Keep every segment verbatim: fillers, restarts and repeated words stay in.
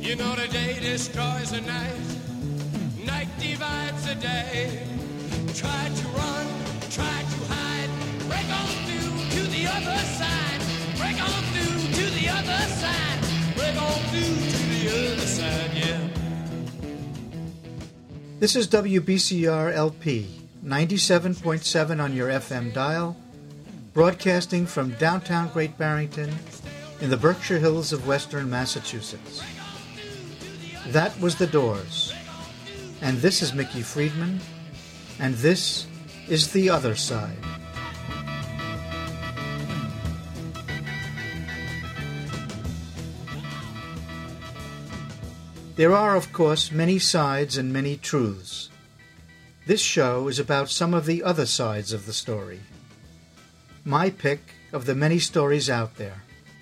You know the day destroys the night, night divides the day. Try to run, try to hide, break on through to the other side. Break on through to the other side. Break on through to the other side, yeah. This is W B C R L P, ninety-seven point seven on your F M dial, broadcasting from downtown Great Barrington in the Berkshire Hills of western Massachusetts. That was The Doors, and this is Mickey Friedman, and this is The Other Side. There are, of course, many sides and many truths. This show is about some of the other sides of the story. My pick of the many stories out there.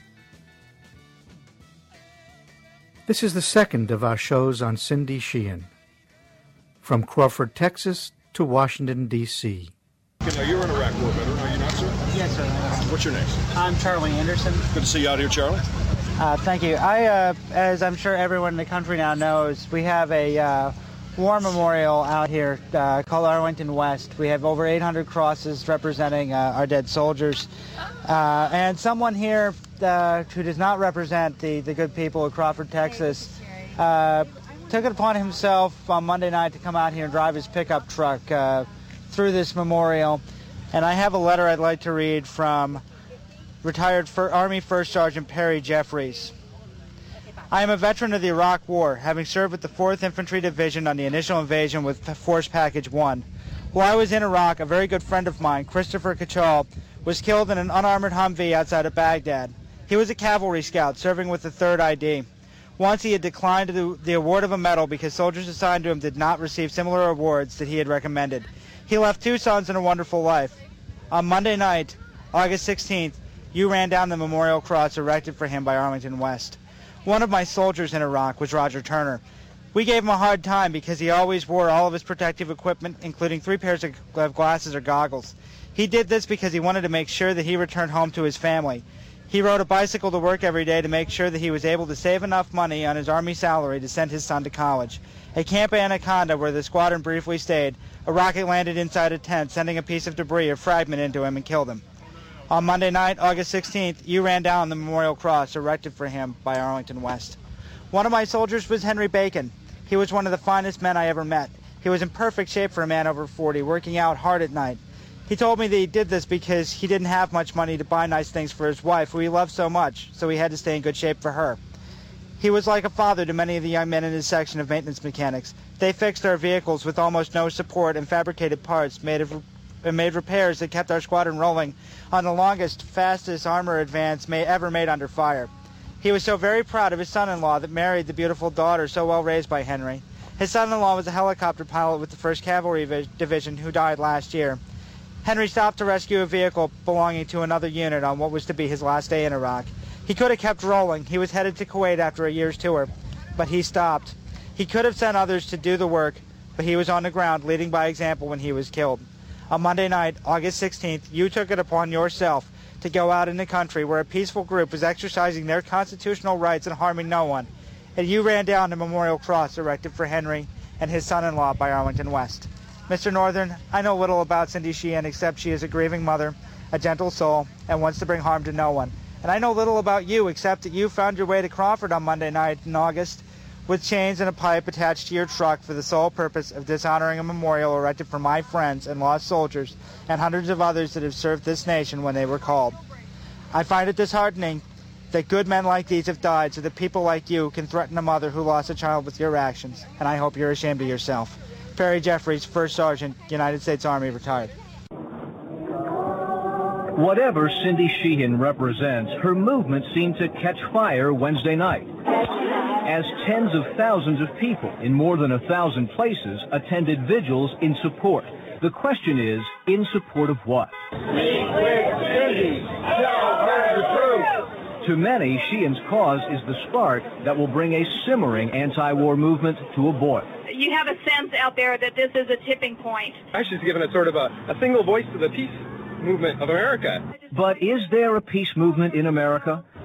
This is the second of our shows on Cindy Sheehan. From Crawford, Texas to Washington, D C Now, you're an Iraq war veteran, are you not, sir? Yes, sir. What's your name? I'm Charlie Anderson. Good to see you out here, Charlie. Uh, thank you. I, uh, as I'm sure everyone in the country now knows, we have a uh, war memorial out here uh, called Arlington West. We have over eight hundred crosses representing uh, our dead soldiers. Uh, and someone here uh, who does not represent the, the good people of Crawford, Texas, uh, took it upon himself on Monday night to come out here and drive his pickup truck uh, through this memorial. And I have a letter I'd like to read from retired Army First Sergeant Perry Jeffries. I am a veteran of the Iraq War, having served with the fourth Infantry Division on the initial invasion with Force Package one. While I was in Iraq, a very good friend of mine, Christopher Kachal, was killed in an unarmored Humvee outside of Baghdad. He was a cavalry scout serving with the third I D. Once he had declined the, the award of a medal because soldiers assigned to him did not receive similar awards that he had recommended. He left two sons and a wonderful life. On Monday night, August sixteenth, you ran down the memorial cross erected for him by Arlington West. One of my soldiers in Iraq was Roger Turner. We gave him a hard time because he always wore all of his protective equipment, including three pairs of glasses or goggles. He did this because he wanted to make sure that he returned home to his family. He rode a bicycle to work every day to make sure that he was able to save enough money on his Army salary to send his son to college. At Camp Anaconda, where the squadron briefly stayed, a rocket landed inside a tent, sending a piece of debris or fragment into him and killed him. On Monday night, August sixteenth, you ran down the memorial cross erected for him by Arlington West. One of my soldiers was Henry Bacon. He was one of the finest men I ever met. He was in perfect shape for a man over forty, working out hard at night. He told me that he did this because he didn't have much money to buy nice things for his wife, who he loved so much, so he had to stay in good shape for her. He was like a father to many of the young men in his section of maintenance mechanics. They fixed our vehicles with almost no support and fabricated parts, made of and made repairs that kept our squadron rolling on the longest, fastest armor advance may ever made under fire. He was so very proud of his son-in-law that married the beautiful daughter so well raised by Henry. His son-in-law was a helicopter pilot with the first Cavalry Division who died last year. Henry stopped to rescue a vehicle belonging to another unit on what was to be his last day in Iraq. He could have kept rolling. He was headed to Kuwait after a year's tour, but he stopped. He could have sent others to do the work, but he was on the ground leading by example when he was killed. On Monday night, August sixteenth, you took it upon yourself to go out in the country where a peaceful group was exercising their constitutional rights and harming no one, and you ran down the memorial cross erected for Henry and his son-in-law by Arlington West. Mister Northern, I know little about Cindy Sheehan except she is a grieving mother, a gentle soul, and wants to bring harm to no one. And I know little about you except that you found your way to Crawford on Monday night in August with chains and a pipe attached to your truck for the sole purpose of dishonoring a memorial erected for my friends and lost soldiers and hundreds of others that have served this nation when they were called. I find it disheartening that good men like these have died so that people like you can threaten a mother who lost a child with your actions, and I hope you're ashamed of yourself. Perry Jeffries, First Sergeant, United States Army, retired. Whatever Cindy Sheehan represents, her movement seemed to catch fire Wednesday night, as tens of thousands of people in more than a thousand places attended vigils in support. The question is, in support of what? We quit Cindy! Tell her the truth! To many, Sheehan's cause is the spark that will bring a simmering anti-war movement to a boil. You have a sense out there that this is a tipping point. She's given a sort of a, a single voice to the peace movement of America. But is there a peace movement in America?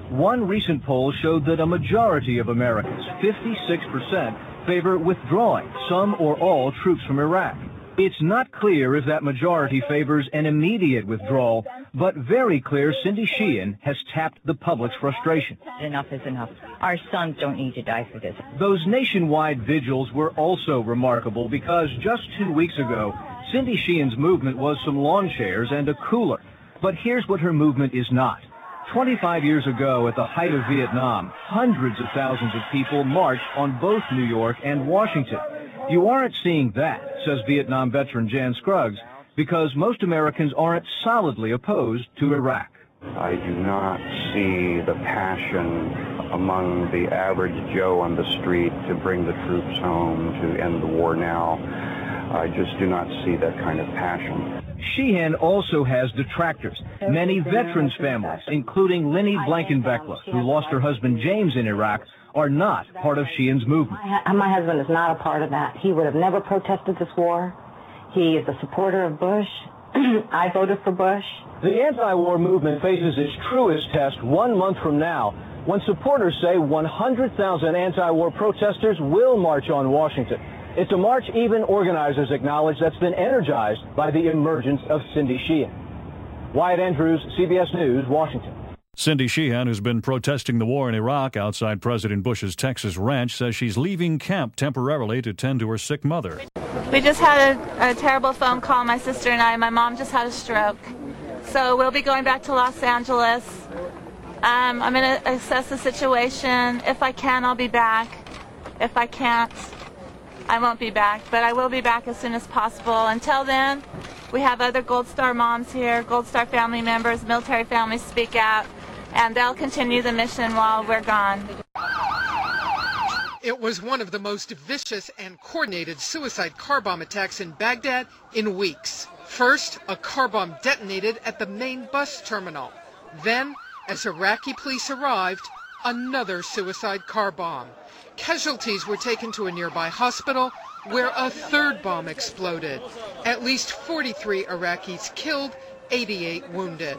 One recent poll showed that a majority of Americans, fifty-six percent, favor withdrawing some or all troops from Iraq. It's not clear if that majority favors an immediate withdrawal, but very clear Cindy Sheehan has tapped the public's frustration. Enough is enough. Our sons don't need to die for this. Those nationwide vigils were also remarkable because just two weeks ago, Cindy Sheehan's movement was some lawn chairs and a cooler. But here's what her movement is not. twenty-five years ago, at the height of Vietnam, hundreds of thousands of people marched on both New York and Washington. You aren't seeing that, says Vietnam veteran Jan Scruggs, because most Americans aren't solidly opposed to Iraq. I do not see the passion among the average Joe on the street to bring the troops home, to end the war now. I just do not see that kind of passion. Sheehan also has detractors. Many veterans' families, including Linnie Blankenbeckler, who lost her husband James in Iraq, are not part of Sheehan's movement. My, my husband is not a part of that. He would have never protested this war. He is a supporter of Bush. I voted for Bush. The anti-war movement faces its truest test one month from now, when supporters say one hundred thousand anti-war protesters will march on Washington. It's a march even organizers acknowledge that's been energized by the emergence of Cindy Sheehan. Wyatt Andrews, C B S News, Washington. Cindy Sheehan, who's been protesting the war in Iraq outside President Bush's Texas ranch, says she's leaving camp temporarily to tend to her sick mother. We just had a, a terrible phone call, my sister and I. My mom just had a stroke. So we'll be going back to Los Angeles. Um, I'm going to assess the situation. If I can, I'll be back. If I can't, I won't be back. But I will be back as soon as possible. Until then, we have other Gold Star moms here, Gold Star family members, military families speak out, and they'll continue the mission while we're gone. It was one of the most vicious and coordinated suicide car bomb attacks in Baghdad in weeks. First, a car bomb detonated at the main bus terminal. Then, as Iraqi police arrived, another suicide car bomb. Casualties were taken to a nearby hospital where a third bomb exploded. At least forty-three Iraqis killed, eighty-eight wounded.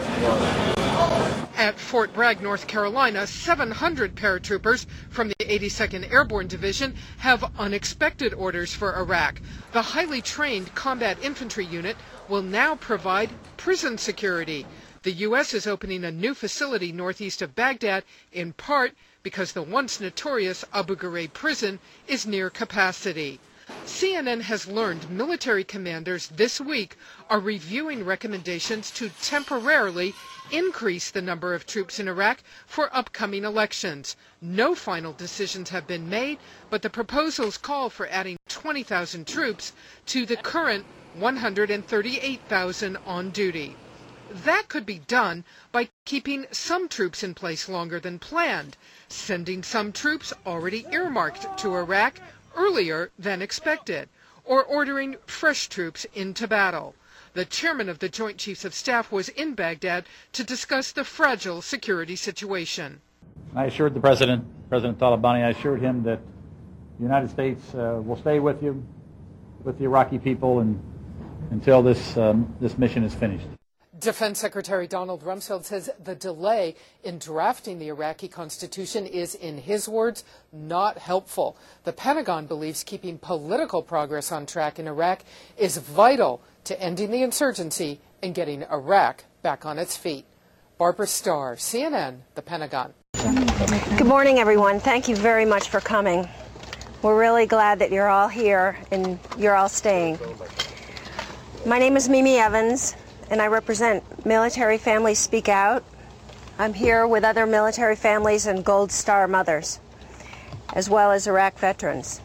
At Fort Bragg, North Carolina, seven hundred paratroopers from the eighty-second Airborne Division have unexpected orders for Iraq. The highly trained combat infantry unit will now provide prison security. The U S is opening a new facility northeast of Baghdad, in part because the once notorious Abu Ghraib prison is near capacity. C N N has learned military commanders this week are reviewing recommendations to temporarily increase the number of troops in Iraq for upcoming elections. No final decisions have been made, but the proposals call for adding twenty thousand troops to the current one hundred thirty-eight thousand on duty. That could be done by keeping some troops in place longer than planned, sending some troops already earmarked to Iraq earlier than expected, or ordering fresh troops into battle. The chairman of the Joint Chiefs of Staff was in Baghdad to discuss the fragile security situation. I assured the president, President Talabani, I assured him that the United States uh, will stay with you, with the Iraqi people, and until this um, this mission is finished. Defense Secretary Donald Rumsfeld says the delay in drafting the Iraqi constitution is, in his words, not helpful. The Pentagon believes keeping political progress on track in Iraq is vital to ending the insurgency and getting Iraq back on its feet. Barbara Starr, C N N, the Pentagon. Good morning, everyone. Thank you very much for coming. We're really glad that you're all here and you're all staying. My name is Mimi Evans, and I represent Military Families Speak Out. I'm here with other military families and Gold Star mothers, as well as Iraq veterans.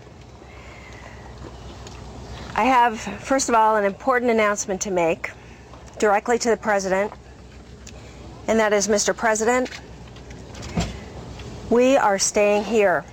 I have, first of all, an important announcement to make directly to the President, and that is, Mister President, we are staying here.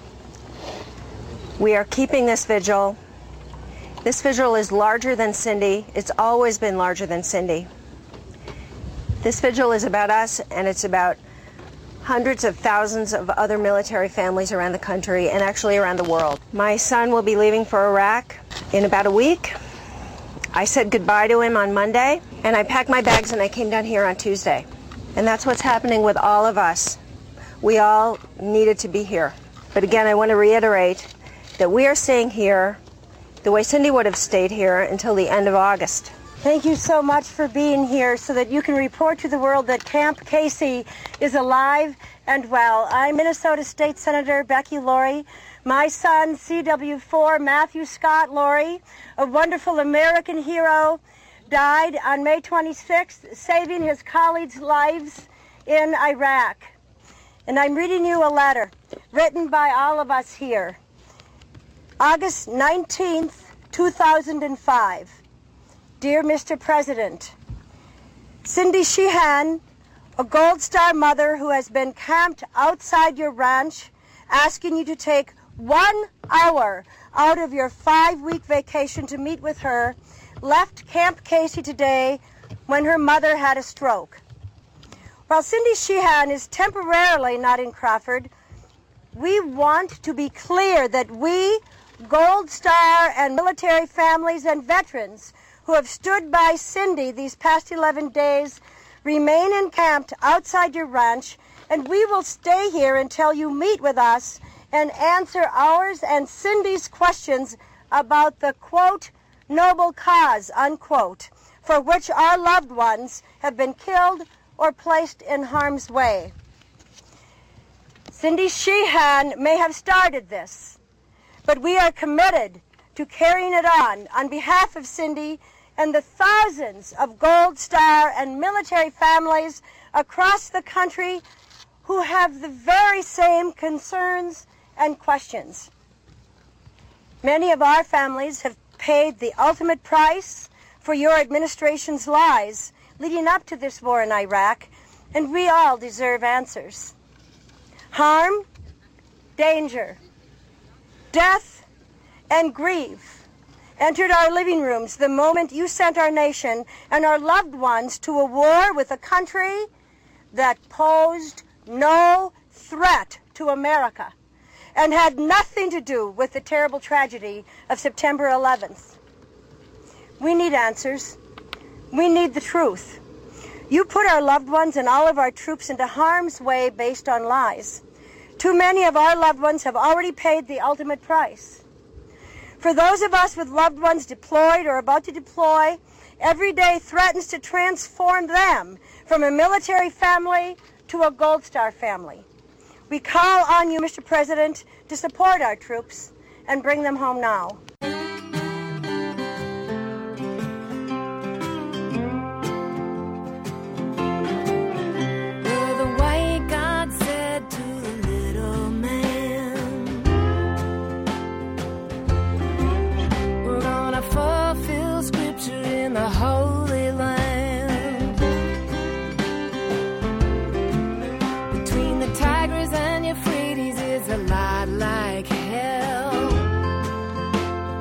We are keeping this vigil. This vigil is larger than Cindy. It's always been larger than Cindy. This vigil is about us, and it's about hundreds of thousands of other military families around the country and actually around the world. My son will be leaving for Iraq in about a week. I said goodbye to him on Monday, and I packed my bags and I came down here on Tuesday. And that's what's happening with all of us we all needed to be here. But again, I want to reiterate that we are staying here the way Cindy would have stayed here until the end of August. Thank you so much for being here so that you can report to the world that Camp Casey is alive and well. I'm Minnesota State Senator Becky Laurie. My son, C W four Matthew Scott Laurie, a wonderful American hero, died on May twenty-sixth, saving his colleagues' lives in Iraq. And I'm reading you a letter written by all of us here. August nineteenth, two thousand five. Dear Mister President, Cindy Sheehan, a Gold Star mother who has been camped outside your ranch, asking you to take one hour out of your five-week vacation to meet with her, left Camp Casey today when her mother had a stroke. While Cindy Sheehan is temporarily not in Crawford, we want to be clear that we, Gold Star and military families and veterans who have stood by Cindy these past eleven days, remain encamped outside your ranch, and we will stay here until you meet with us and answer ours and Cindy's questions about the, quote, noble cause, unquote, for which our loved ones have been killed or placed in harm's way. Cindy Sheehan may have started this, but we are committed to carrying it on on behalf of Cindy and the thousands of Gold Star and military families across the country who have the very same concerns and questions. Many of our families have paid the ultimate price for your administration's lies leading up to this war in Iraq, and we all deserve answers. Harm, danger, death, and grief entered our living rooms the moment you sent our nation and our loved ones to a war with a country that posed no threat to America and had nothing to do with the terrible tragedy of September eleventh. We need answers. We need the truth. You put our loved ones and all of our troops into harm's way based on lies. Too many of our loved ones have already paid the ultimate price. For those of us with loved ones deployed or about to deploy, every day threatens to transform them from a military family to a Gold Star family. We call on you, Mister President, to support our troops and bring them home now. The Holy Land. Between the Tigris and Euphrates is a lot like hell.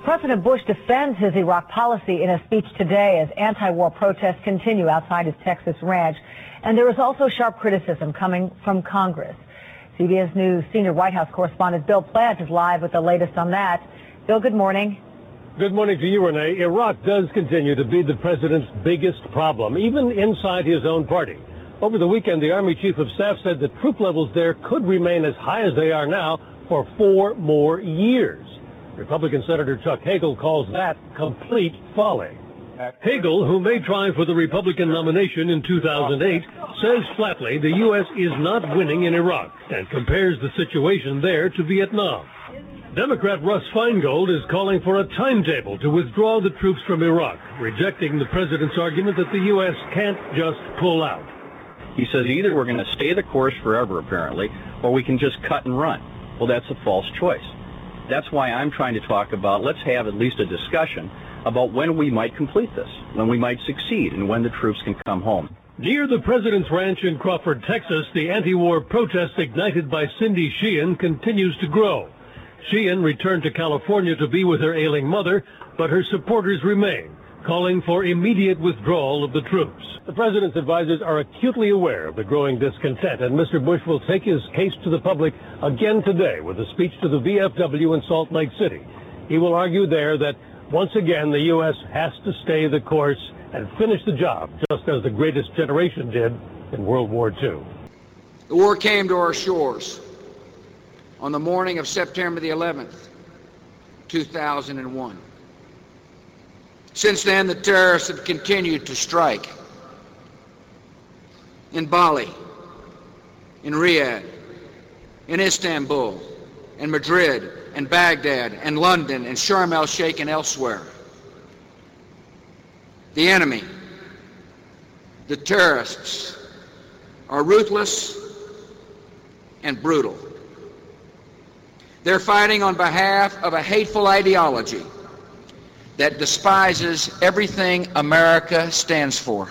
President Bush defends his Iraq policy in a speech today as anti-war protests continue outside his Texas ranch. And there is also sharp criticism coming from Congress. C B S News senior White House correspondent Bill Plant is live with the latest on that. Bill, good morning. Good morning to you, Renee. Iraq does continue to be the president's biggest problem, even inside his own party. Over the weekend, the Army Chief of Staff said that troop levels there could remain as high as they are now for four more years. Republican Senator Chuck Hagel calls that complete folly. Hagel, who may try for the Republican nomination in two thousand eight, says flatly the U S is not winning in Iraq and compares the situation there to Vietnam. Democrat Russ Feingold is calling for a timetable to withdraw the troops from Iraq, rejecting the president's argument that the U S can't just pull out. He says either we're going to stay the course forever, apparently, or we can just cut and run. Well, that's a false choice. That's why I'm trying to talk about, let's have at least a discussion about when we might complete this, when we might succeed, and when the troops can come home. Near the president's ranch in Crawford, Texas, the anti-war protest ignited by Cindy Sheehan continues to grow. Sheehan returned to California to be with her ailing mother, but her supporters remain, calling for immediate withdrawal of the troops. The president's advisors are acutely aware of the growing discontent, and Mister Bush will take his case to the public again today with a speech to the V F W in Salt Lake City. He will argue there that once again the U S has to stay the course and finish the job, just as the greatest generation did in World War Two. The war came to our shores on the morning of September the eleventh, two thousand one. Since then, the terrorists have continued to strike in Bali, in Riyadh, in Istanbul, in Madrid, and Baghdad, and London, and Sharm el-Sheikh, and elsewhere. The enemy, the terrorists, are ruthless and brutal. They're fighting on behalf of a hateful ideology that despises everything America stands for.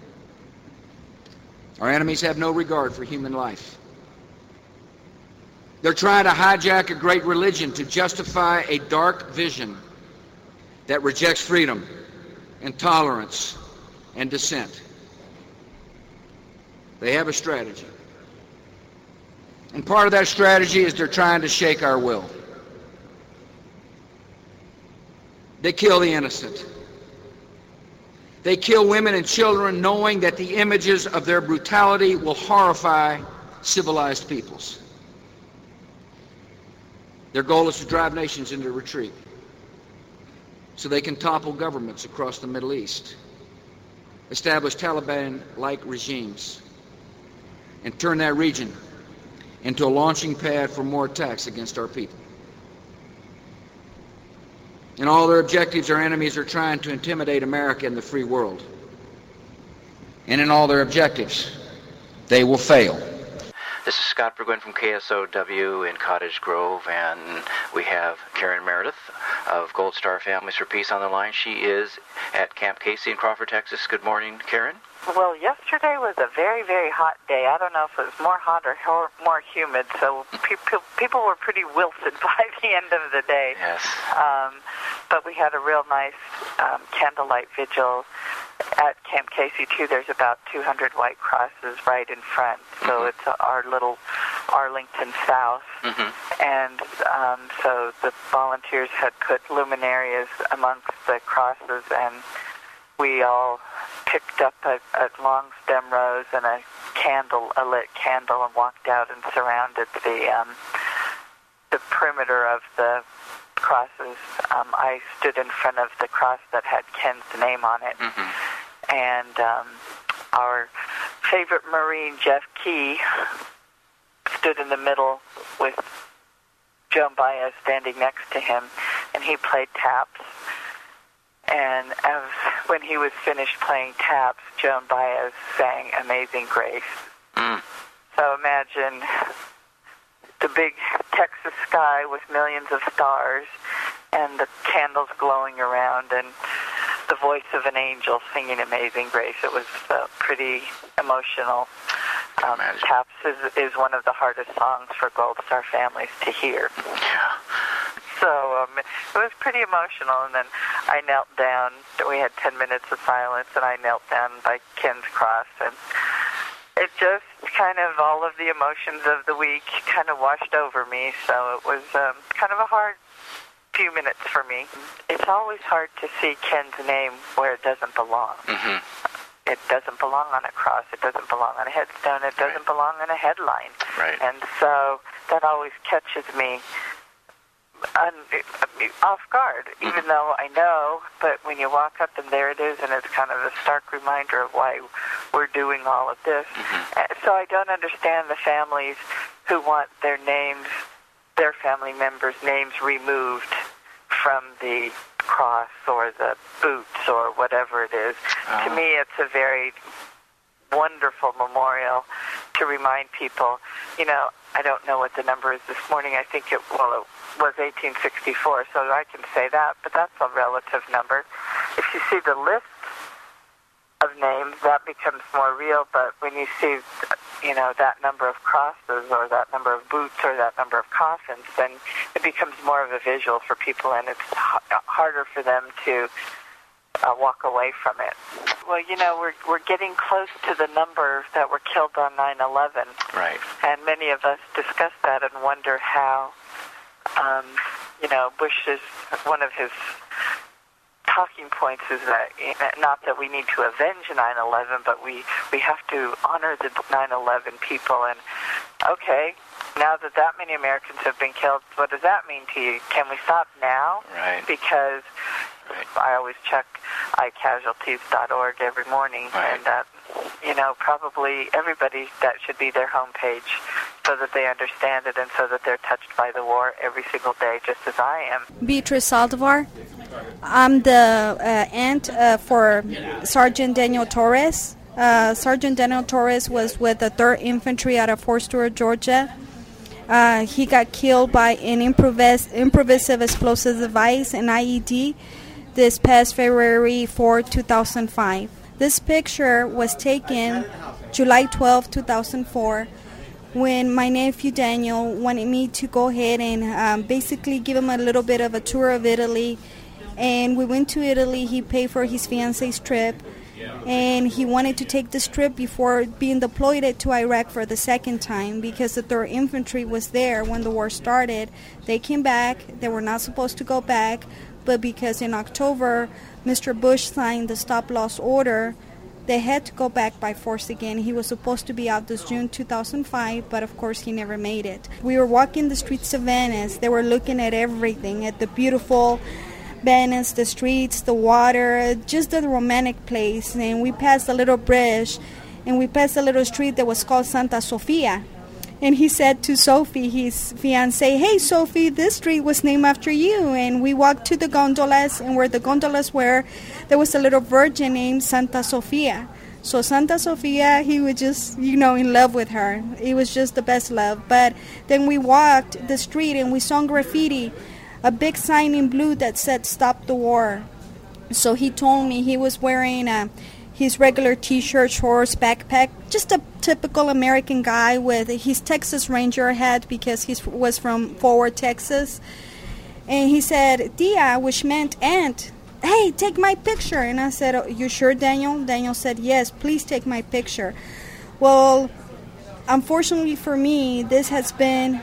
Our enemies have no regard for human life. They're trying to hijack a great religion to justify a dark vision that rejects freedom and tolerance and dissent. They have a strategy. And part of that strategy is they're trying to shake our will. They kill the innocent. They kill women and children knowing that the images of their brutality will horrify civilized peoples. Their goal is to drive nations into retreat so they can topple governments across the Middle East, establish Taliban-like regimes, and turn that region into a launching pad for more attacks against our people. In all their objectives, our enemies are trying to intimidate America and the free world. And in all their objectives, they will fail. This is Scott Burgoyne from K S O W in Cottage Grove, and we have Karen Meredith of Gold Star Families for Peace on the line. She is at Camp Casey in Crawford, Texas. Good morning, Karen. Well, yesterday was a very, very hot day. I don't know if it was more hot or more humid, so people people were pretty wilted by the end of the day. Yes. Um, but we had a real nice um, candlelight vigil at Camp Casey, too. There's about two hundred white crosses right in front, so mm-hmm. it's our little Arlington South. Mm-hmm. And um, so the volunteers had put luminarias amongst the crosses, and we all picked up a, a long stem rose and a candle, a lit candle, and walked out and surrounded the um, the perimeter of the crosses. Um, I stood in front of the cross that had Ken's name on it, mm-hmm. and um, our favorite Marine, Jeff Key, stood in the middle with Joan Baez standing next to him, and he played taps. And as when he was finished playing taps, Joan Baez sang Amazing Grace. Mm. So imagine the big Texas sky with millions of stars and the candles glowing around and the voice of an angel singing Amazing Grace. It was uh, pretty emotional. Um, taps is, is one of the hardest songs for Gold Star families to hear. Yeah. So um, it was pretty emotional. And then I knelt down. We had ten minutes of silence, and I knelt down by Ken's cross, and it just kind of, all of the emotions of the week kind of washed over me. So it was um, kind of a hard few minutes for me. It's always hard to see Ken's name where it doesn't belong. Mm-hmm. It doesn't belong on a cross. It doesn't belong on a headstone. It doesn't right. belong on a headline. Right. And so that always catches me on, off guard, mm-hmm. even though I know, but when you walk up and there it is, and it's kind of a stark reminder of why we're doing all of this. Mm-hmm. So I don't understand the families who want their names, their family members' names removed from the cross or the boots or whatever it is. Uh-huh. To me, it's a very wonderful memorial to remind people. You know, I don't know what the number is this morning. I think it, well, it was eighteen sixty-four, so I can say that, but that's a relative number. If you see the list of names, that becomes more real, but when you see, you know, that number of crosses or that number of boots or that number of coffins, then it becomes more of a visual for people, and it's h- harder for them to uh, walk away from it. Well, you know, we're we're getting close to the number that were killed on nine eleven. Right. And many of us discuss that and wonder how, um, you know, Bush is one of his talking points is that not that we need to avenge nine eleven, but we, we have to honor the nine eleven people. And, okay, now that that many Americans have been killed, what does that mean to you? Can we stop now? Right. Because right. I always check i casualties dot org every morning, right. and, uh, you know, probably everybody, that should be their homepage so that they understand it and so that they're touched by the war every single day, just as I am. Beatrice Saldivar. I'm the uh, aunt uh, for Sergeant Daniel Torres. Uh, Sergeant Daniel Torres was with the third Infantry out of Fort Stewart, Georgia. Uh, he got killed by an improvis- improvisative explosive device, an I E D, this past February fourth, two thousand five. This picture was taken July twelfth, two thousand four, when my nephew Daniel wanted me to go ahead and um, basically give him a little bit of a tour of Italy. And we went to Italy. He paid for his fiance's trip, and he wanted to take this trip before being deployed to Iraq for the second time because the third Infantry was there when the war started. They came back. They were not supposed to go back, but because in October Mister Bush signed the stop-loss order, they had to go back by force again. He was supposed to be out this June two thousand five, but of course he never made it. We were walking the streets of Venice. They were looking at everything, at the beautiful Venice, the streets, the water, just a romantic place. And we passed a little bridge, and we passed a little street that was called Santa Sofia. And he said to Sophie, his fiancée, "Hey, Sophie, this street was named after you." And we walked to the gondolas, and where the gondolas were, there was a little virgin named Santa Sofia. So Santa Sofia, he was just, you know, in love with her. It was just the best love. But then we walked the street, and we saw graffiti, a big sign in blue that said "Stop the War." So he told me he was wearing a, his regular T-shirt, shorts, backpack, just a typical American guy with his Texas Ranger hat because he was from Forward, Texas. And he said, "Tia," which meant aunt, "hey, take my picture." And I said, "Oh, you sure, Daniel?" Daniel said, "Yes, please take my picture." Well, unfortunately for me, this has been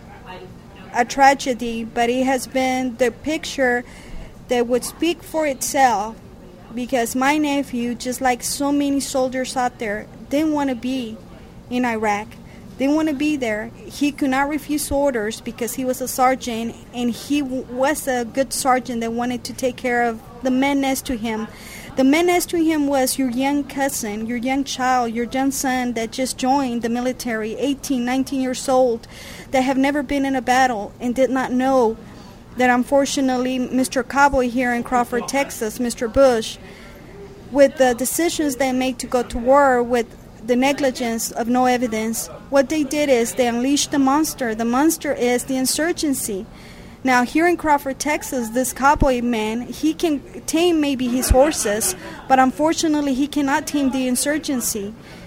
a tragedy, but it has been the picture that would speak for itself, because my nephew, just like so many soldiers out there, didn't want to be in Iraq, didn't want to be there. He could not refuse orders because he was a sergeant, and he w- was a good sergeant that wanted to take care of the men next to him. The man next to him was your young cousin, your young child, your young son that just joined the military, eighteen, nineteen years old, that have never been in a battle and did not know that unfortunately Mister Cowboy here in Crawford, Texas, Mister Bush, with the decisions they made to go to war with the negligence of no evidence, what they did is they unleashed the monster. The monster is the insurgency. Now, here in Crawford, Texas, this cowboy man, he can tame maybe his horses, but unfortunately he cannot tame the insurgency.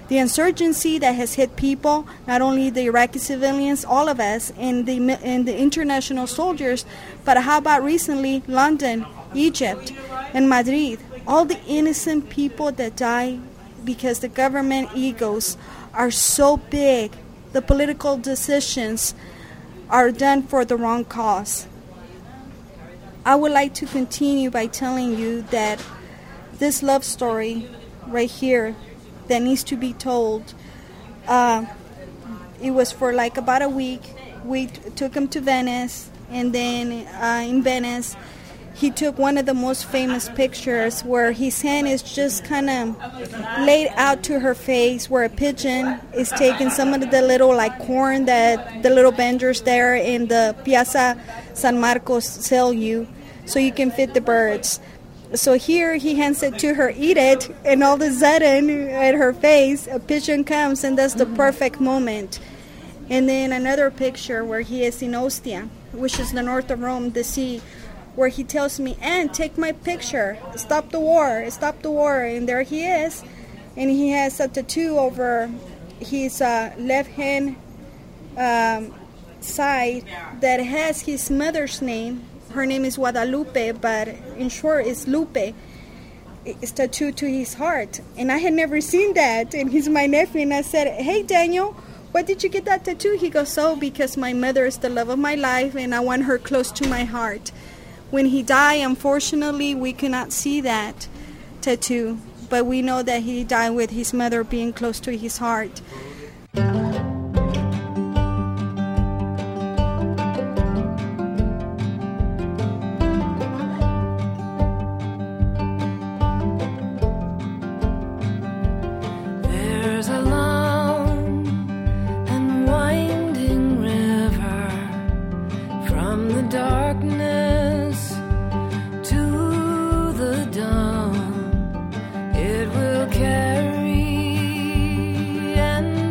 The insurgency that has hit people, not only the Iraqi civilians, all of us, and the and the international soldiers, but how about recently London, Egypt, and Madrid? All the innocent people that die because the government egos are so big. The political decisions are done for the wrong cause. I would like to continue by telling you that this love story right here that needs to be told, uh, it was for like about a week. We t- took him to Venice, and then uh, in Venice, he took one of the most famous pictures where his hand is just kind of laid out to her face, where a pigeon is taking some of the little like corn that the little vendors there in the Piazza San Marcos sell you, so you can feed the birds. So here he hands it to her, eat it, and all of a sudden at her face, a pigeon comes, and that's the perfect moment. And then another picture where he is in Ostia, which is the north of Rome, the sea, where he tells me, Anne, take my picture, stop the war, stop the war. And there he is, and he has a tattoo over his uh, left hand um, side that has his mother's name. Her name is Guadalupe, but in short it's Lupe. It's tattooed to his heart. And I had never seen that, and he's my nephew, and I said, hey Daniel, why did you get that tattoo? He goes, oh, because my mother is the love of my life, and I want her close to my heart. When he died, unfortunately, we could not see that tattoo, but we know that he died with his mother being close to his heart. There's a long and winding river from the darkness to the dawn. It will carry and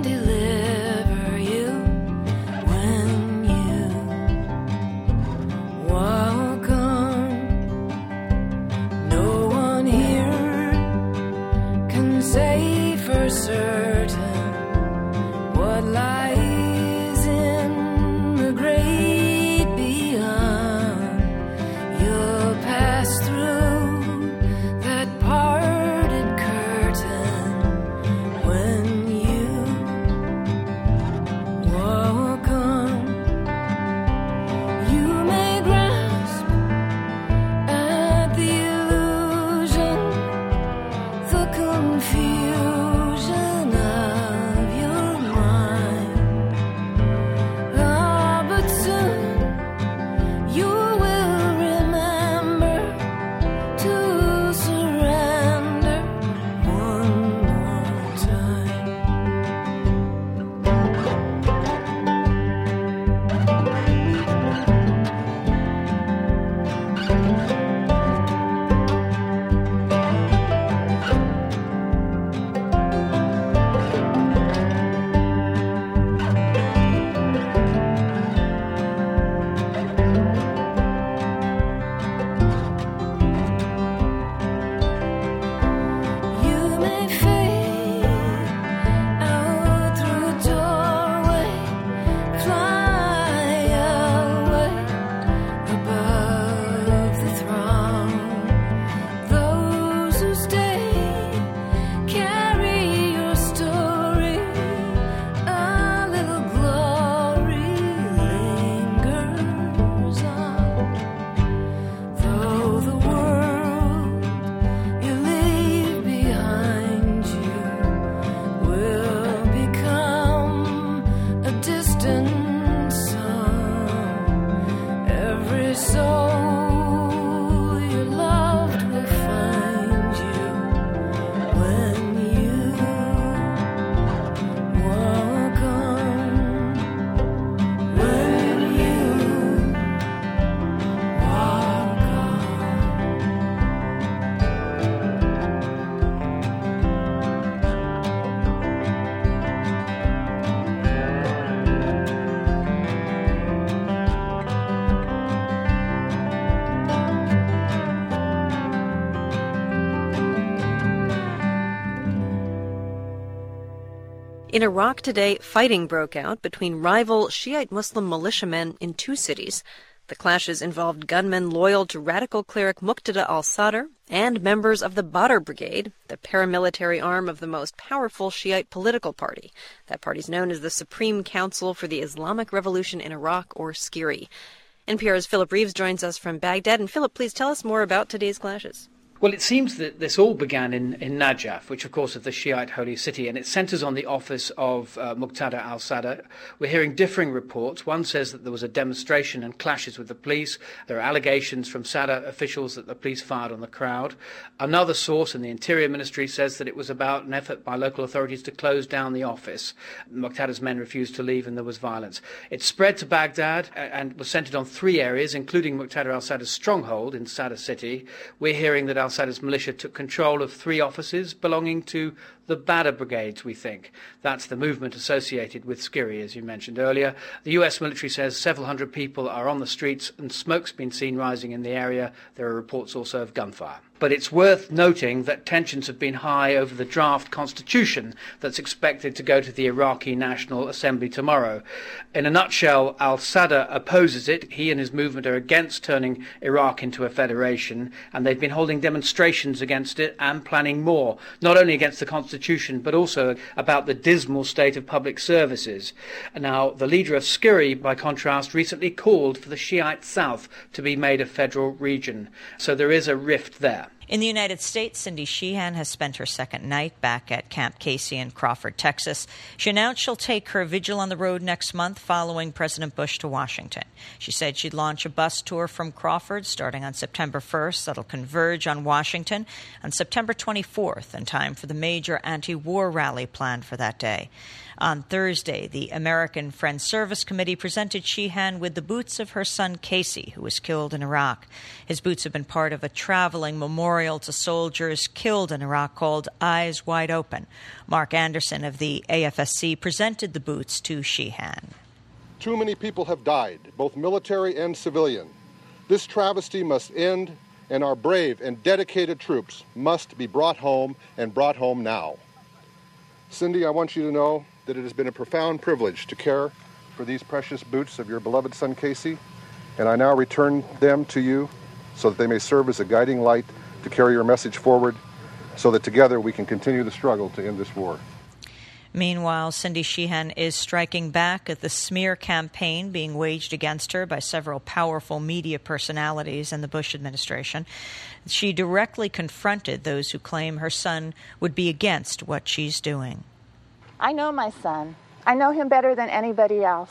In Iraq today, fighting broke out between rival Shiite Muslim militiamen in two cities. The clashes involved gunmen loyal to radical cleric Muqtada al-Sadr and members of the Badr Brigade, the paramilitary arm of the most powerful Shiite political party. That party is known as the Supreme Council for the Islamic Revolution in Iraq, or SCIRI. N P R's Philip Reeves joins us from Baghdad. And Philip, please tell us more about today's clashes. Well, it seems that this all began in, in Najaf, which, of course, is the Shiite holy city, and it centres on the office of uh, Muqtada al-Sadr. We're hearing differing reports. One says that there was a demonstration and clashes with the police. There are allegations from Sadr officials that the police fired on the crowd. Another source in the Interior Ministry says that it was about an effort by local authorities to close down the office. Muqtada's men refused to leave and there was violence. It spread to Baghdad and was centred on three areas, including Muqtada al-Sadr's stronghold in Sadr city. We're hearing that al-Sadr's militia took control of three offices belonging to the Badr Brigades, we think. That's the movement associated with SCIRI, as you mentioned earlier. The U S military says several hundred people are on the streets and smoke's been seen rising in the area. There are reports also of gunfire. But it's worth noting that tensions have been high over the draft constitution that's expected to go to the Iraqi National Assembly tomorrow. In a nutshell, al-Sadr opposes it. He and his movement are against turning Iraq into a federation, and they've been holding demonstrations against it and planning more, not only against the constitution, but also about the dismal state of public services. Now, the leader of SCIRI, by contrast, recently called for the Shiite South to be made a federal region. So there is a rift there. In the United States, Cindy Sheehan has spent her second night back at Camp Casey in Crawford, Texas. She announced she'll take her vigil on the road next month following President Bush to Washington. She said she'd launch a bus tour from Crawford starting on September first that'll converge on Washington on September twenty-fourth in time for the major anti-war rally planned for that day. On Thursday, the American Friends Service Committee presented Sheehan with the boots of her son Casey, who was killed in Iraq. His boots have been part of a traveling memorial to soldiers killed in Iraq called Eyes Wide Open. Mark Anderson of the A F S C presented the boots to Sheehan. Too many people have died, both military and civilian. This travesty must end, and our brave and dedicated troops must be brought home, and brought home now. Cindy, I want you to know that it has been a profound privilege to care for these precious boots of your beloved son Casey, and I now return them to you so that they may serve as a guiding light to carry your message forward, so that together we can continue the struggle to end this war. Meanwhile, Cindy Sheehan is striking back at the smear campaign being waged against her by several powerful media personalities in the Bush administration. She directly confronted those who claim her son would be against what she's doing. I know my son. I know him better than anybody else.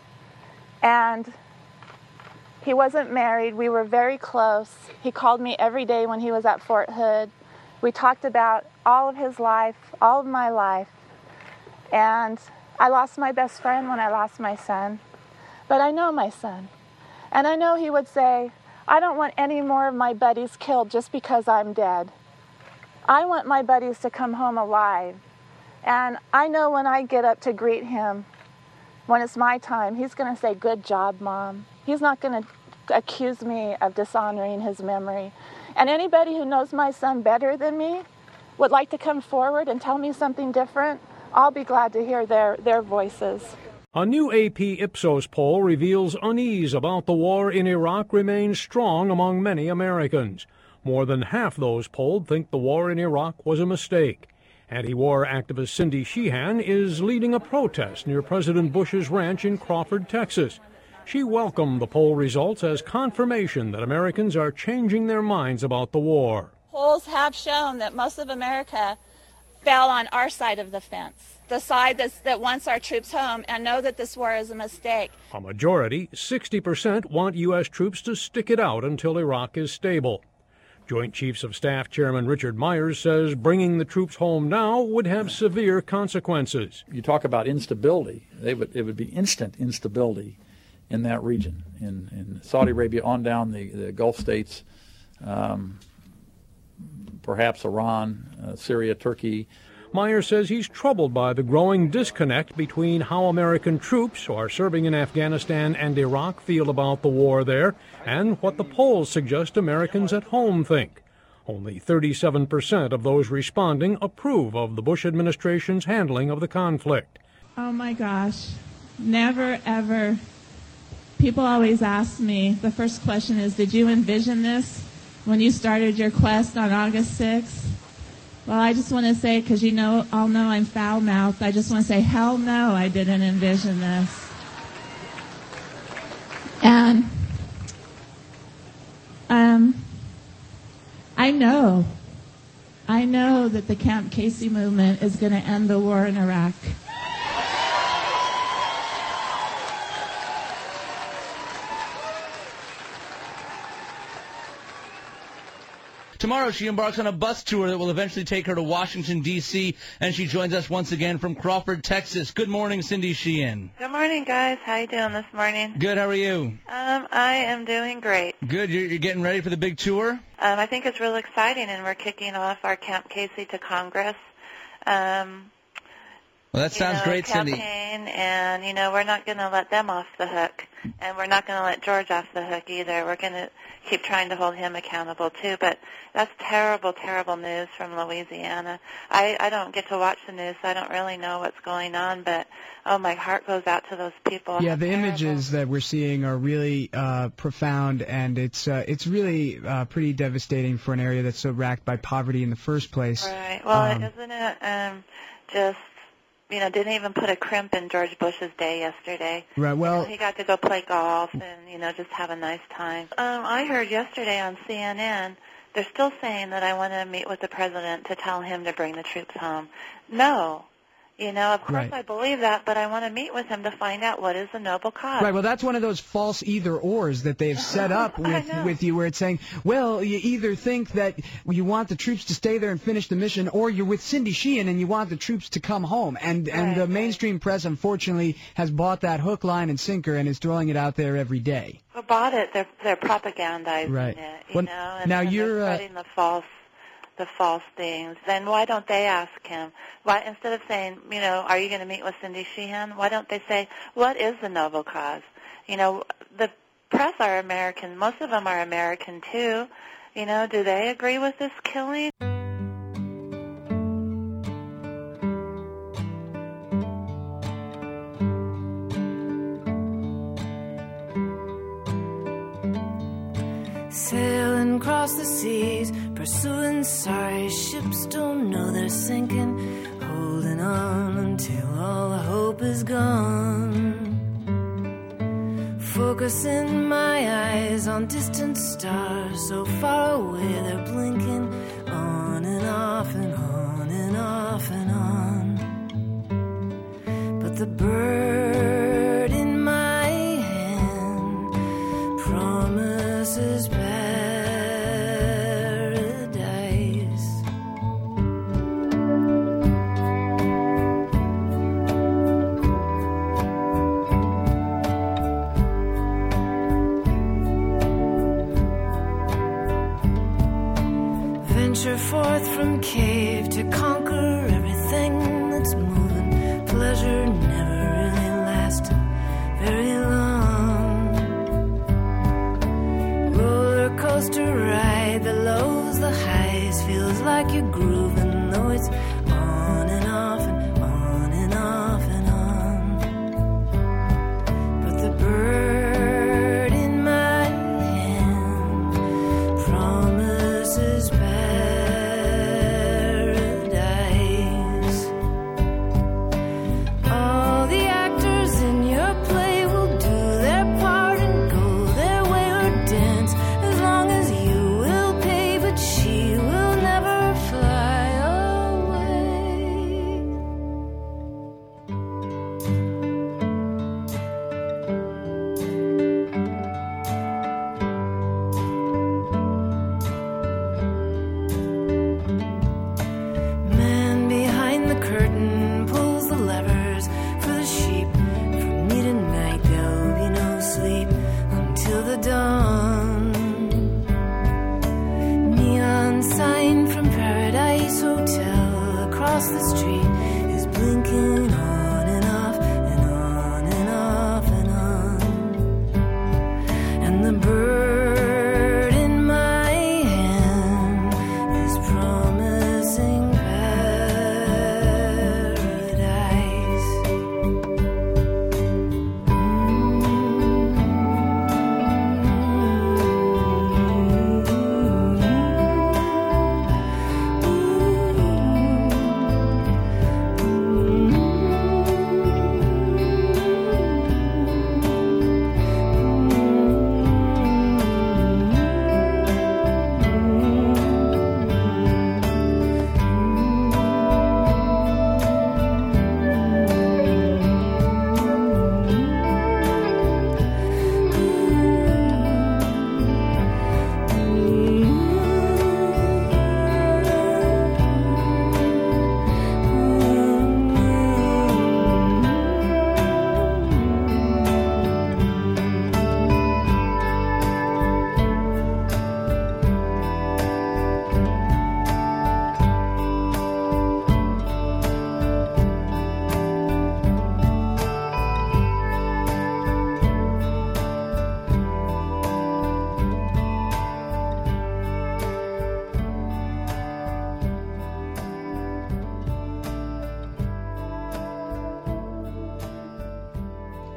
And he wasn't married. We were very close. He called me every day when he was at Fort Hood. We talked about all of his life, all of my life. And I lost my best friend when I lost my son. But I know my son. And I know he would say, I don't want any more of my buddies killed just because I'm dead. I want my buddies to come home alive. And I know when I get up to greet him, when it's my time, he's going to say, good job, Mom. He's not going to accuse me of dishonoring his memory. And anybody who knows my son better than me would like to come forward and tell me something different, I'll be glad to hear their, their voices. A new A P Ipsos poll reveals unease about the war in Iraq remains strong among many Americans. More than half those polled think the war in Iraq was a mistake. Anti-war activist Cindy Sheehan is leading a protest near President Bush's ranch in Crawford, Texas. She welcomed the poll results as confirmation that Americans are changing their minds about the war. Polls have shown that most of America fell on our side of the fence, the side that's, that wants our troops home and know that this war is a mistake. A majority, sixty percent, want U S troops to stick it out until Iraq is stable. Joint Chiefs of Staff Chairman Richard Myers says bringing the troops home now would have severe consequences. You talk about instability. They would, it would be instant instability in that region, in, in Saudi Arabia on down the, the Gulf states, um, perhaps Iran, uh, Syria, Turkey. Myers says he's troubled by the growing disconnect between how American troops who are serving in Afghanistan and Iraq feel about the war there and what the polls suggest Americans at home think. Only thirty-seven percent of those responding approve of the Bush administration's handling of the conflict. Oh my gosh, never ever. People always ask me, the first question is, did you envision this when you started your quest on August sixth? Well, I just want to say, because you know, all know I'm foul-mouthed, I just want to say, hell no, I didn't envision this. And um, I know, I know that the Camp Casey movement is going to end the war in Iraq. Tomorrow she embarks on a bus tour that will eventually take her to Washington, D C, and she joins us once again from Crawford, Texas. Good morning, Cindy Sheehan. Good morning, guys. How you doing this morning? Good. How are you? Um, I am doing great. Good. You're, you're getting ready for the big tour? Um, I think it's real exciting, and we're kicking off our Camp Casey to Congress. Um, well, that sounds you know, great, campaign, Cindy. And, you know, we're not going to let them off the hook, and we're not going to let George off the hook either. We're going to keep trying to hold him accountable, too. But that's terrible, terrible news from Louisiana. I, I don't get to watch the news, so I don't really know what's going on, but, oh, my heart goes out to those people. Yeah, the Terrible. images that we're seeing are really uh, profound, and it's uh, it's really uh, pretty devastating for an area that's so racked by poverty in the first place. Right. Well, um, isn't it um, just, you know, didn't even put a crimp in George Bush's day yesterday. Right, well... You know, he got to go play golf and, you know, just have a nice time. Um, I heard yesterday on C N N, they're still saying that I want to meet with the president to tell him to bring the troops home. No. You know, of course Right. I believe that, but I want to meet with him to find out what is the noble cause. Right, well, that's one of those false either-ors that they've set up with with you, where it's saying, well, you either think that you want the troops to stay there and finish the mission, or you're with Cindy Sheehan and you want the troops to come home. And and Right, the mainstream press, unfortunately, has bought that hook, line, and sinker and is throwing it out there every day. Who bought it? They're, they're propagandizing Right. it, you Well, know, and, now and you're, they're uh, spreading the false the false things. Then why don't they ask him? Why, instead of saying, you know, are you going to meet with Cindy Sheehan? Why don't they say, what is the noble cause? You know, the press are American. Most of them are American, too. You know, do they agree with this killing? Sailing across the seas, pursuing sorry ships, don't know they're sinking, holding on until all the hope is gone. Focusing my eyes on distant stars, so far away they're blinking, on and off and on and off and on. But the bird in my hand promises paradise. Venture forth from cave to conquer everything that's moving. Pleasure never really lasted very long. Roller coaster ride, the lows, the highs, feels like you're grooving, though it's on and off and on and off and on. But the bird in my hand promises paradise. All the actors in your play will do their part and go their way or dance, as long as you will pay, but she will never fly.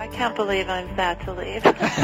can't believe I'm sad to leave.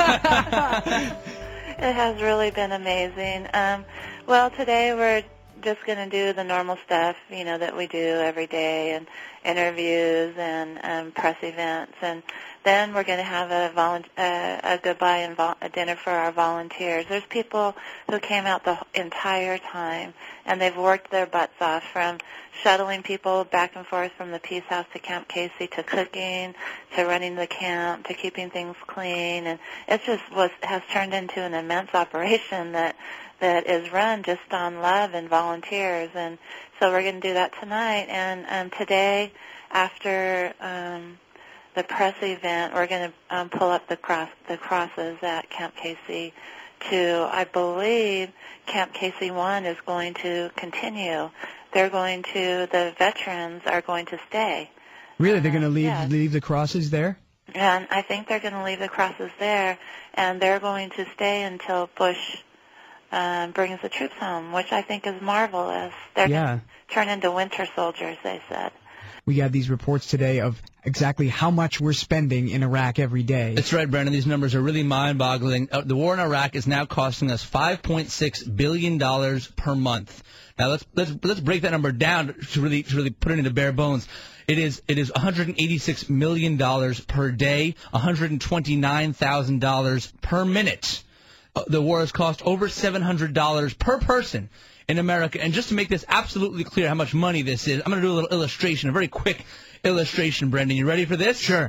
It has really been amazing. Um, well, today we're just going to do the normal stuff, you know, that we do every day, and interviews and um, press events, and then we're going to have a, volu- uh, a goodbye and vol- a dinner for our volunteers. There's people who came out the entire time, and they've worked their butts off, from shuttling people back and forth from the Peace House to Camp Casey, to cooking, to running the camp, to keeping things clean, and it just was has turned into an immense operation that that is run just on love and volunteers. And so we're going to do that tonight. And um, today, after um, the press event, we're going to um, pull up the cross the crosses at Camp Casey to, I believe, Camp Casey one is going to continue. They're going to, the veterans are going to stay. Really? They're going to leave yes. leave the crosses there? And I think they're going to leave the crosses there, and they're going to stay until Bush um, brings the troops home, which I think is marvelous. They're Yeah. going to turn into winter soldiers, they said. We got these reports today of exactly how much we're spending in Iraq every day. That's right, Brandon. These numbers are really mind-boggling. Uh, the war in Iraq is now costing us five point six billion dollars per month. Now let's let's let's break that number down to really to really put it into bare bones. It is it is one hundred eighty-six million dollars per day, one hundred twenty-nine thousand dollars per minute. Uh, the war has cost over seven hundred dollars per person in America. And just to make this absolutely clear how much money this is, I'm going to do a little illustration, a very quick illustration, Brendan. You ready for this? Sure.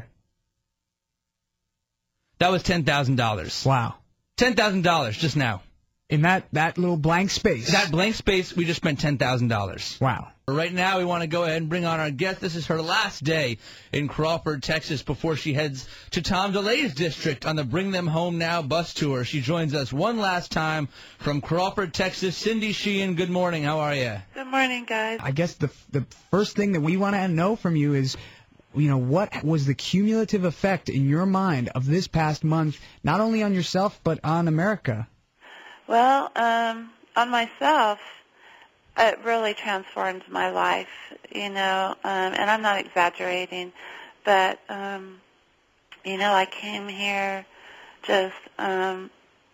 That was ten thousand dollars. Wow. ten thousand dollars just now. In that, that little blank space. That blank space, we just spent ten thousand dollars. Wow. Right now, we want to go ahead and bring on our guest. This is her last day in Crawford, Texas, before she heads to Tom DeLay's district on the Bring Them Home Now bus tour. She joins us one last time from Crawford, Texas. Cindy Sheehan, good morning. How are you? Good morning, guys. I guess the the first thing that we want to know from you is, you know, what was the cumulative effect in your mind of this past month, not only on yourself, but on America? Well, um, on myself, it really transformed my life, you know, um, and I'm not exaggerating, but, um, you know, I came here just, um,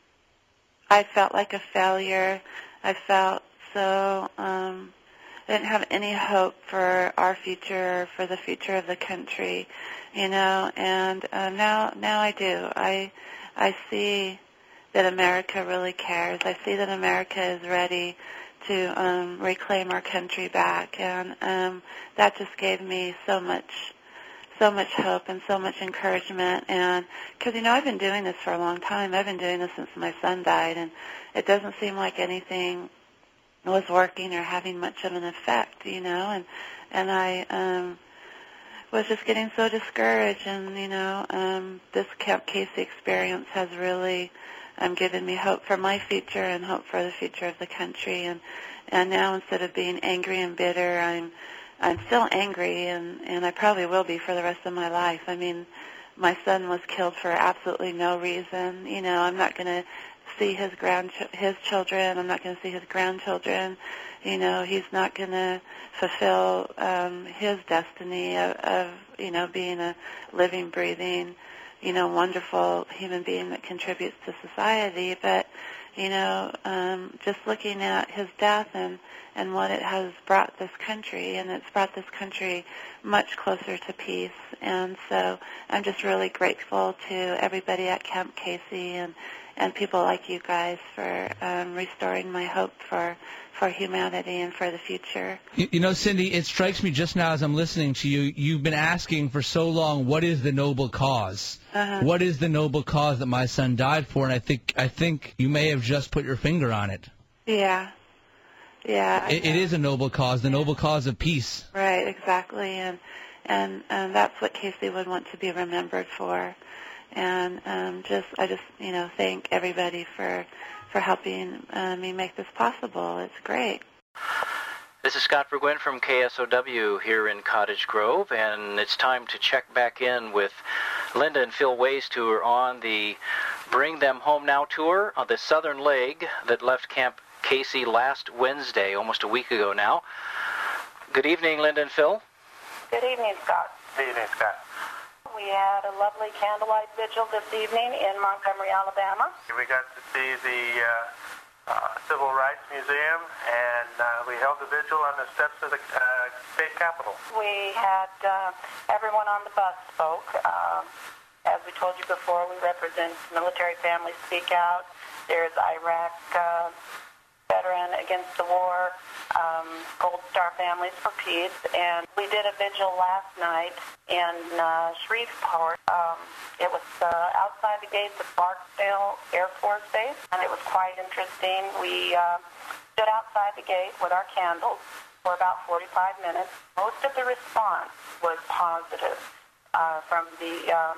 I felt like a failure. I felt so, um, I didn't have any hope for our future, for the future of the country, you know, and uh, now, now I do. I, I see that America really cares. I see that America is ready to um, reclaim our country back, and um, that just gave me so much, so much hope and so much encouragement. And because you know, I've been doing this for a long time. I've been doing this since my son died, and it doesn't seem like anything was working or having much of an effect, you know. And and I um, was just getting so discouraged, and you know, um, this Camp Casey experience has really um, given me hope for my future and hope for the future of the country. And and now, instead of being angry and bitter, I'm I'm still angry, and and I probably will be for the rest of my life. I mean, my son was killed for absolutely no reason. You know, I'm not going to see his grand his children. I'm not going to see his grandchildren. You know, he's not going to fulfill um, his destiny of, of, you know, being a living, breathing, you know, wonderful human being that contributes to society. But, you know, um, just looking at his death and, and what it has brought this country, and it's brought this country much closer to peace. And so I'm just really grateful to everybody at Camp Casey and, and people like you guys for um, restoring my hope for for humanity and for the future. You, you know, Cindy, it strikes me just now as I'm listening to you, you've been asking for so long, what is the noble cause? Uh-huh. What is the noble cause that my son died for? And I think I think you may have just put your finger on it. Yeah. Yeah. It, it is a noble cause, the noble cause of peace. Right, exactly. And, and, and that's what Casey would want to be remembered for. And um, just, I just, you know, thank everybody for for helping uh, me make this possible. It's great. This is Scott Burgwin from K S O W here in Cottage Grove, and it's time to check back in with Linda and Phil Waste, who are on the Bring Them Home Now tour on the southern leg that left Camp Casey last Wednesday, almost a week ago now. Good evening, Linda and Phil. Good evening, Scott. Good evening, Scott. We We had a lovely candlelight vigil this evening in Montgomery, Alabama. We got to see the uh, uh, Civil Rights Museum, and uh, we held the vigil on the steps of the uh, state capitol. We had uh, everyone on the bus spoke. Um, as we told you before, we represent Military Families Speak Out. There's Iraq uh, Veteran Against the War, um, Gold Star Families for Peace, and we did a vigil last night in uh, Shreveport. Um, it was uh, outside the gates of Barksdale Air Force Base, and it was quite interesting. We uh, stood outside the gate with our candles for about forty-five minutes. Most of the response was positive uh, from the um,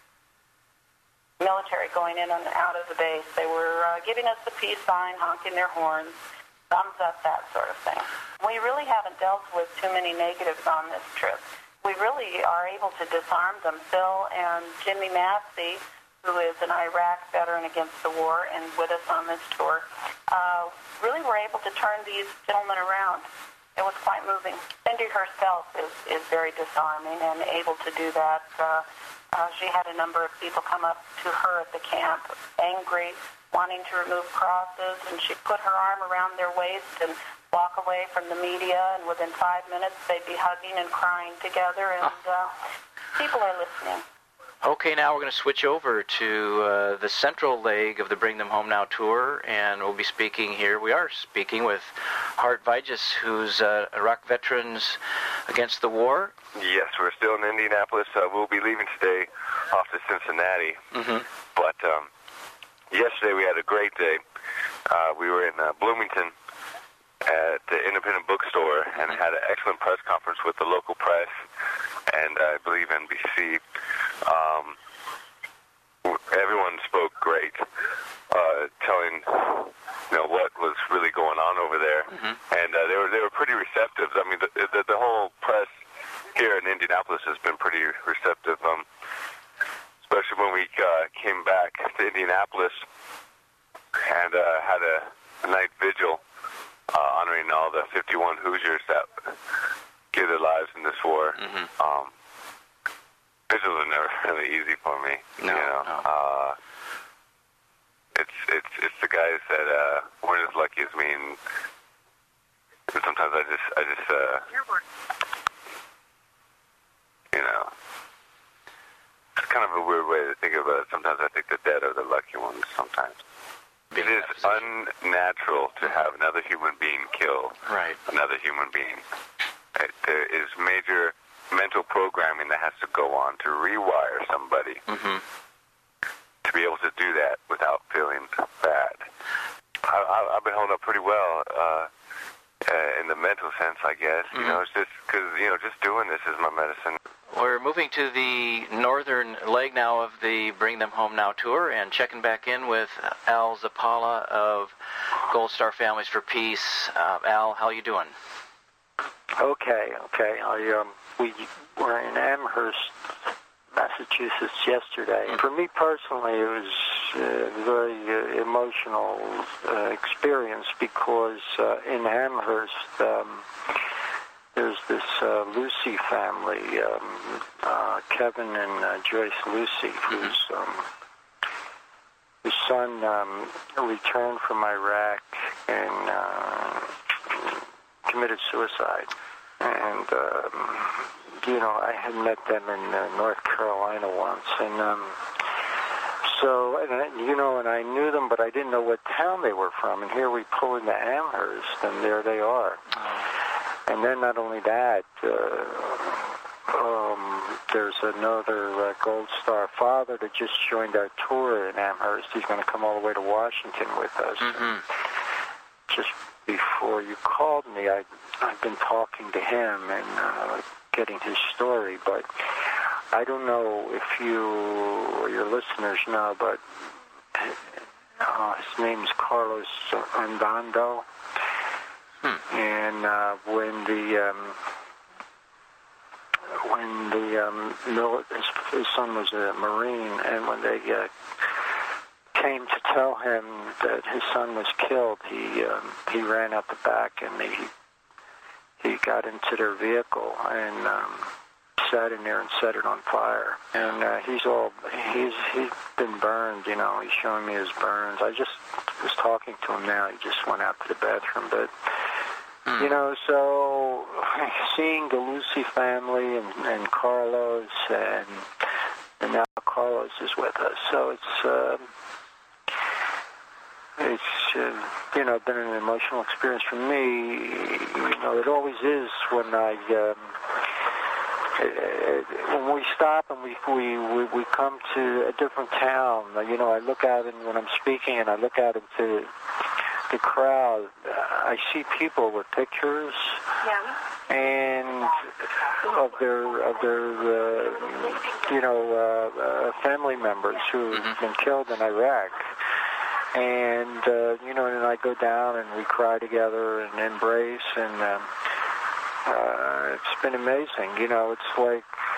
military going in and out of the base. They were uh, giving us the peace sign, honking their horns, thumbs up, that sort of thing. We really haven't dealt with too many negatives on this trip. We really are able to disarm them. Phil and Jimmy Massey, who is an Iraq veteran against the war and with us on this tour, uh, really were able to turn these gentlemen around. It was quite moving. Cindy herself is, is very disarming and able to do that. Uh, uh, she had a number of people come up to her at the camp, angry, wanting to remove crosses, and she put her arm around their waist and walk away from the media, and within five minutes they'd be hugging and crying together, and uh, people are listening. Okay, now we're going to switch over to uh, the central leg of the Bring Them Home Now tour, and we'll be speaking here. We are speaking with Hart Vigis, who's uh, Iraq Veterans Against the War. Yes, we're still in Indianapolis. Uh, we'll be leaving today off to Cincinnati. Mm-hmm. But um, yesterday we had a great day. Uh, we were in uh, Bloomington at the Independent Bookstore and had an excellent press conference with the local press and uh, I believe N B C. Um, everyone spoke great, uh, telling you know what was really going on over there, mm-hmm. and uh, they were they were pretty receptive. I mean, the, the, the whole press here in Indianapolis has been pretty receptive, um, especially when we uh, came back to Indianapolis and uh, had a, a night vigil uh, honoring all the fifty-one Hoosiers that gave their lives in this war. Mm-hmm. Um, vigils are never really easy for me. No, you know, no. Uh, it's it's it's the guys that uh, weren't as lucky as me, and sometimes I just I just uh, you know, it's kind of a weird way to think about it. Sometimes I think the dead are the lucky ones. Sometimes. It is unnatural to have another human being kill right. another human being. It, there is major mental programming that has to go on to rewire somebody mm-hmm. to be able to do that without feeling bad. I, I, I've been holding up pretty well uh, uh, in the mental sense, I guess. Mm-hmm. You know, it's just because, you know, just doing this is my medicine. We're moving to the northern leg now of the Bring Them Home Now tour and checking back in with Al Zappala of Gold Star Families for Peace. Uh, Al, how you doing? Okay, okay. I um, we were in Amherst, Massachusetts yesterday. And for me personally, it was a very uh, emotional uh, experience because uh, in Amherst, um, there's this uh, Lucy family, um, uh, Kevin and uh, Joyce Lucy, whose um, whose son um, returned from Iraq and uh, committed suicide. And, um, you know, I had met them in uh, North Carolina once. And um, so, and I, you know, and I knew them, but I didn't know what town they were from. And here we pull into Amherst, and there they are. And then not only that, uh, um, there's another uh, Gold Star father that just joined our tour in Amherst. He's going to come all the way to Washington with us. Mm-hmm. Just before you called me, I, I've been talking to him and uh, getting his story, but I don't know if you or your listeners know, but uh, his name's Carlos Andando. Hmm. And uh, when the um, when the um, mil- his, his son was a Marine, and when they uh, came to tell him that his son was killed, he um, he ran out the back and he he got into their vehicle and um, sat in there and set it on fire. And uh, he's all, he's he's been burned, you know. He's showing me his burns. I just was talking to him now. He just went out to the bathroom. But, mm. you know, so seeing the Lucy family and, and Carlos, and, and now Carlos is with us. So it's, uh, it's uh, you know, been an emotional experience for me. You know, it always is when I... Um, when we stop and we, we we we come to a different town, you know, I look out and when I'm speaking and I look out into the crowd, I see people with pictures yeah. and of their of their uh, you know uh, uh, family members who've mm-hmm. been killed in Iraq. And uh, you know, and I go down and we cry together and embrace and. Um, Uh, it's been amazing. You know, it's like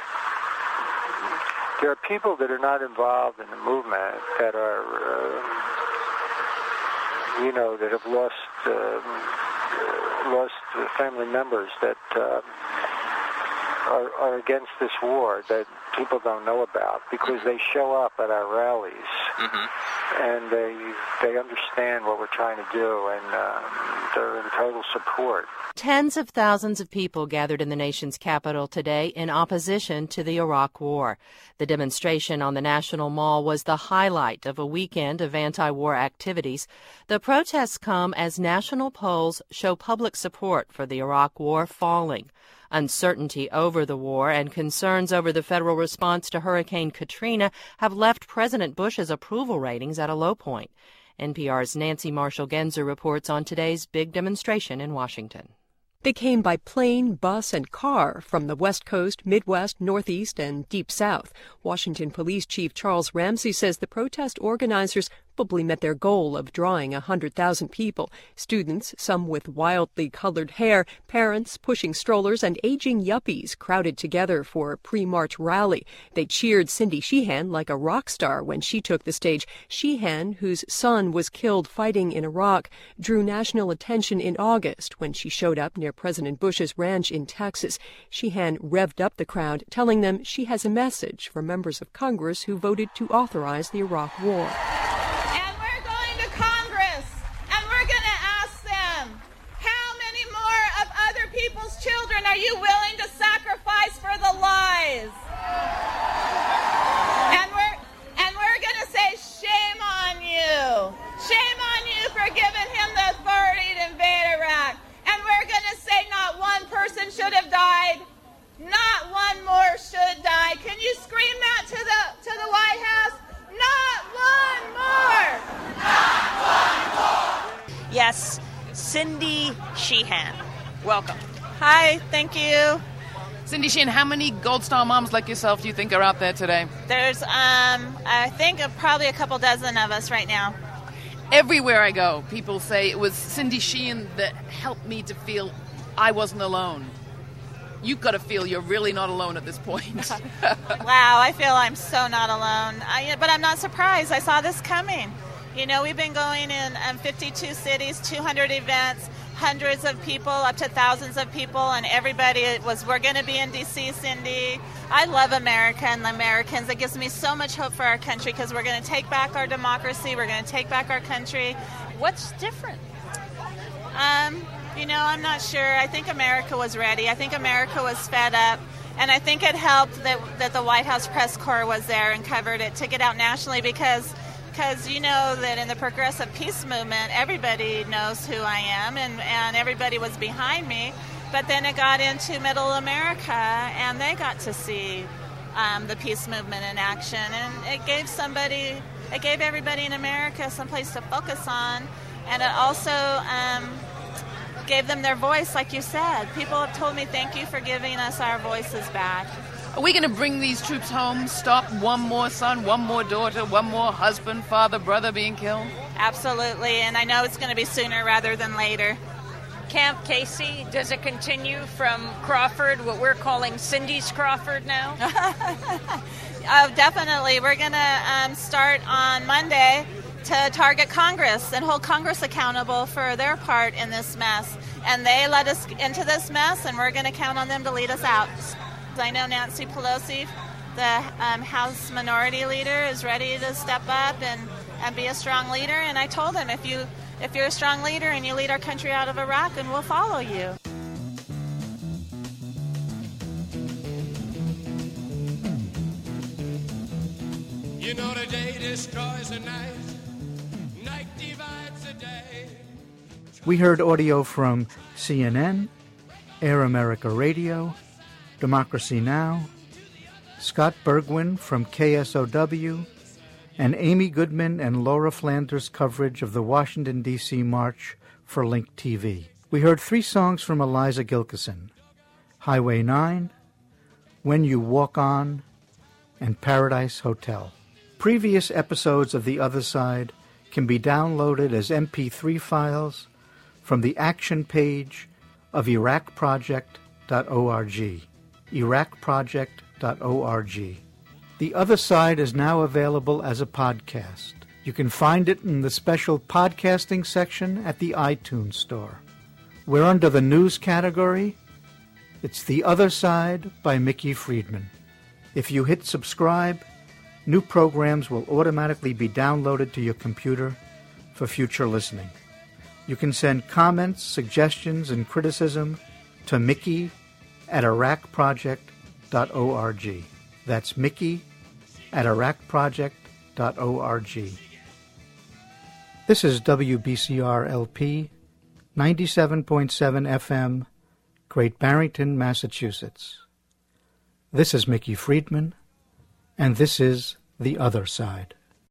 there are people that are not involved in the movement that are, uh, you know, that have lost uh, lost family members that uh, are, are against this war that people don't know about because they show up at our rallies mm-hmm. and they they understand what we're trying to do and um, they're in total support. Tens of thousands of people gathered in the nation's capital today in opposition to the Iraq War. The demonstration on the National Mall was the highlight of a weekend of anti-war activities. The protests come as national polls show public support for the Iraq War falling. Uncertainty over the war and concerns over the federal response to Hurricane Katrina have left President Bush's approval ratings at a low point. N P R's Nancy Marshall-Genzer reports on today's big demonstration in Washington. They came by plane, bus, and car from the West Coast, Midwest, Northeast, and Deep South. Washington Police Chief Charles Ramsey says the protest organizers probably met their goal of drawing one hundred thousand people. Students, some with wildly colored hair, parents pushing strollers, and aging yuppies crowded together for a pre-march rally. They cheered Cindy Sheehan like a rock star when she took the stage. Sheehan, whose son was killed fighting in Iraq, drew national attention in August when she showed up near President Bush's ranch in Texas. Sheehan revved up the crowd, telling them she has a message for members of Congress who voted to authorize the Iraq War. People's children are you willing to sacrifice for the lies? And we're and we're going to say shame on you. Shame on you for giving him the authority to invade Iraq. And we're going to say not one person should have died. Not one more should die. Can you scream that to the to the White House? Not one more. Not one more. Yes, Cindy Sheehan. Welcome. Hi, thank you. Cindy Sheehan, how many Gold Star moms like yourself do you think are out there today? There's, um, I think probably a couple dozen of us right now. Everywhere I go, people say it was Cindy Sheehan that helped me to feel I wasn't alone. You've got to feel you're really not alone at this point. Wow, I feel I'm so not alone. I, but I'm not surprised. I saw this coming. You know, we've been going in um, fifty-two cities, two hundred events, hundreds of people, up to thousands of people, and everybody was, we're going to be in D C, Cindy. I love America and the Americans. It gives me so much hope for our country because we're going to take back our democracy. We're going to take back our country. What's different? Um, you know, I'm not sure. I think America was ready. I think America was fed up. And I think it helped that, that the White House press corps was there and covered it to get out nationally because Because you know that in the progressive peace movement, everybody knows who I am, and, and everybody was behind me. But then it got into Middle America, and they got to see um, the peace movement in action. And it gave somebody, it gave everybody in America some place to focus on. And it also um, gave them their voice, like you said. People have told me, thank you for giving us our voices back. Are we going to bring these troops home, stop one more son, one more daughter, one more husband, father, brother being killed? Absolutely, and I know it's going to be sooner rather than later. Camp Casey, does it continue from Crawford, what we're calling Cindy's Crawford now? Oh, definitely. We're going to um, start on Monday to target Congress and hold Congress accountable for their part in this mess. And they led us into this mess, and we're going to count on them to lead us out. I know Nancy Pelosi, the um, House Minority Leader, is ready to step up and, and be a strong leader. And I told him, if you if you're a strong leader and you lead our country out of Iraq, then we'll follow you. You know the day destroys the night, night divides the day. We heard audio from C N N, Air America Radio, Democracy Now!, Scott Bergwin from K S O W, and Amy Goodman and Laura Flanders' coverage of the Washington, D C March for Link T V. We heard three songs from Eliza Gilkison, Highway nine, When You Walk On, and Paradise Hotel. Previous episodes of The Other Side can be downloaded as M P three files from the action page of Iraq Project dot org, Iraq Project dot org. The Other Side is now available as a podcast. You can find it in the special podcasting section at the iTunes Store. We're under the news category. It's The Other Side by Mickey Friedman. If you hit subscribe, new programs will automatically be downloaded to your computer for future listening. You can send comments, suggestions, and criticism to Mickey at Iraq Project dot org. That's Mickey at Iraq Project dot org. This is W B C R L P, ninety-seven point seven F M, Great Barrington, Massachusetts. This is Mickey Friedman, and this is The Other Side.